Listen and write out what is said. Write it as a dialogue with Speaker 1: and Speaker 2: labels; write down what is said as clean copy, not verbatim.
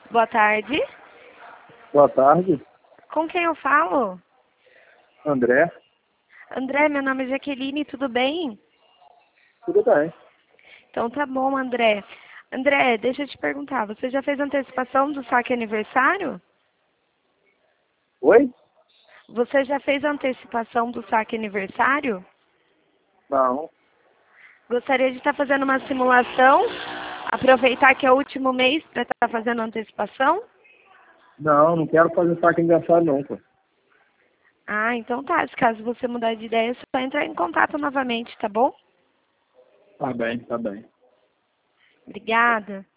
Speaker 1: Boa tarde.
Speaker 2: Boa tarde,
Speaker 1: Com quem eu falo?
Speaker 2: André.
Speaker 1: André, meu nome é Jaqueline, tudo bem?
Speaker 2: Tudo bem?
Speaker 1: Então tá bom, André. André, deixa eu te perguntar, você já fez antecipação do saque aniversário?
Speaker 2: Oi?
Speaker 1: Você já fez antecipação do saque aniversário?
Speaker 2: Não,
Speaker 1: Gostaria de estar fazendo uma simulação, aproveitar que é o último mês para estar fazendo antecipação?
Speaker 2: não quero fazer saque aniversário não, pô.
Speaker 1: Ah, então tá. Se caso você mudar de ideia, é só entrar em contato novamente, tá bom?
Speaker 2: Tá bem, tá bem.
Speaker 1: Obrigada.